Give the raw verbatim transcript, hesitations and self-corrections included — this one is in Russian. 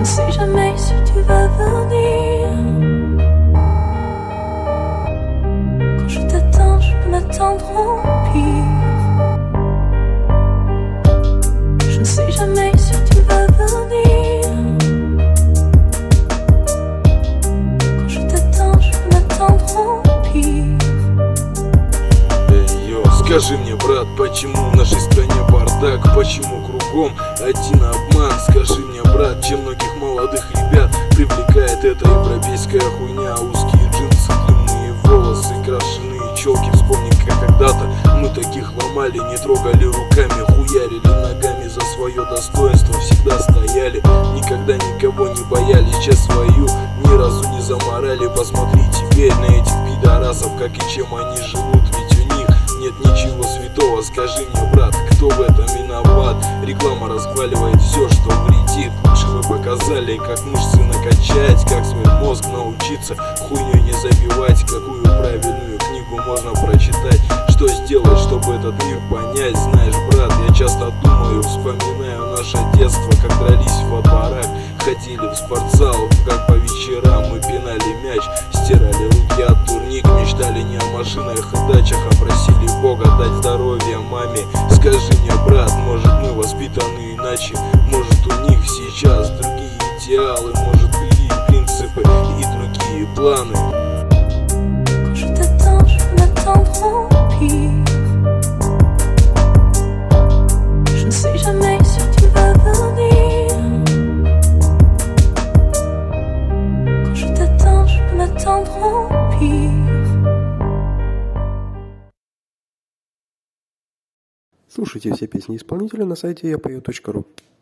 sais jamais si tu vas venir. Quand je t'attends, je peux m'attendre au pire. Je ne sais jamais si tu vas venir. Quand je t'attends, je peux m'attendre au pire. Эй, йо, скажи мне, брат, почему в нашей стране бардак? Почему кругом один обман? Скажи мне, брат, чем многих молодых ребят привлекает эта европейская хуйня? Узкие джинсы, длинные волосы, крашеные челки. Вспомни, как когда-то мы таких ломали, не трогали руками, хуярили ногами за свое достоинство, всегда стояли, никогда никого не боялись. Сейчас свою ни разу не заморали. Посмотри теперь на этих пидорасов, как и чем они живут, ведь у них нет ничего святого. Скажи мне, брат, кто в этом виноват? Реклама расхваливает все, что вредит. Лучше вы показали, как мышцы накачать, как свой мозг научиться хуйней не забивать. Какую правильную книгу можно прочитать? Что сделать, чтобы этот мир понять? Знаешь, брат, я часто думаю, вспоминаю наше детство, как дрались во дворах, ходили в спортзал, как по вечерам мы пинали мяч, стирали руки от турник, мечтали не о машинах и дачах, а просили Бога дать здоровье маме. Скажи мне, брат, может мы воспитаны иначе? Может у них сейчас другие идеалы, может другие принципы и другие планы? Quand je t'attends, je peux m'attendre au pire. Je ne sais jamais si tu vas venir. Quand je t'attends, je peux m'attendre au pire. Слушайте все песни исполнителя на сайте я пою точка ру.